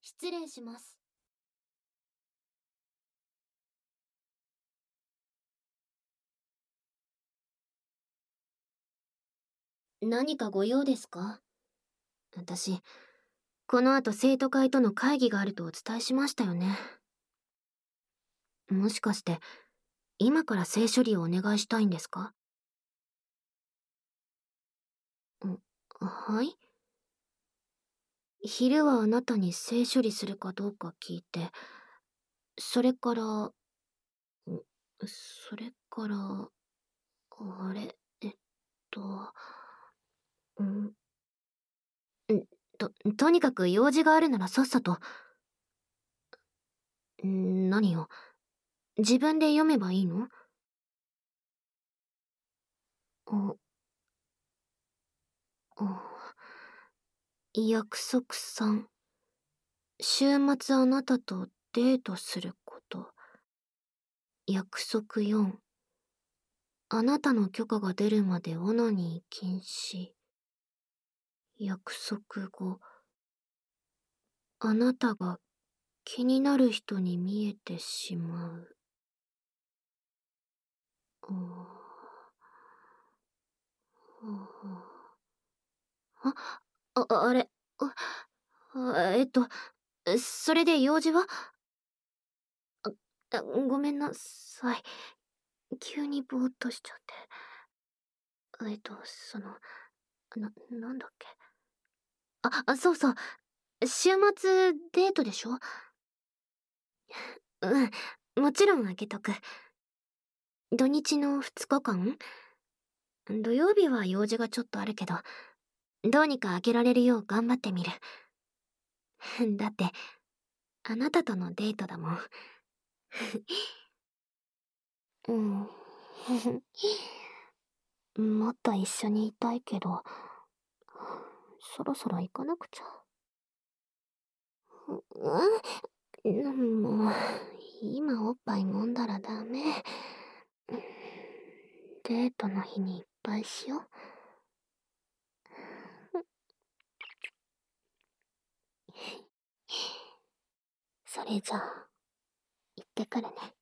失礼します。何かご用ですか？私、この後生徒会との会議があるとお伝えしましたよね。もしかして、今から性処理をお願いしたいんですか？はい。昼はあなたに性処理するかどうか聞いて、それから、それから、あれ、と、うん、とにかく用事があるならさっさと。何よ。自分で読めばいいの？あ、約束3、週末あなたとデートすること。約束4、あなたの許可が出るまでオナニー禁止。約束5、あなたが気になる人に見えてしまう。あれ、それで用事は？ごめんなさい。急にぼーっとしちゃって。なんだっけ。そうそう。週末デートでしょ？うん、もちろんあげとく。土日の2日間？土曜日は用事がちょっとあるけど、どうにかあげられるよう頑張ってみる。だって、あなたとのデートだもん。うん。もっと一緒にいたいけど、そろそろ行かなくちゃ。もう、今おっぱい飲んだらダメ。デートの日にいっぱいしよう。それじゃあ、行ってくるね。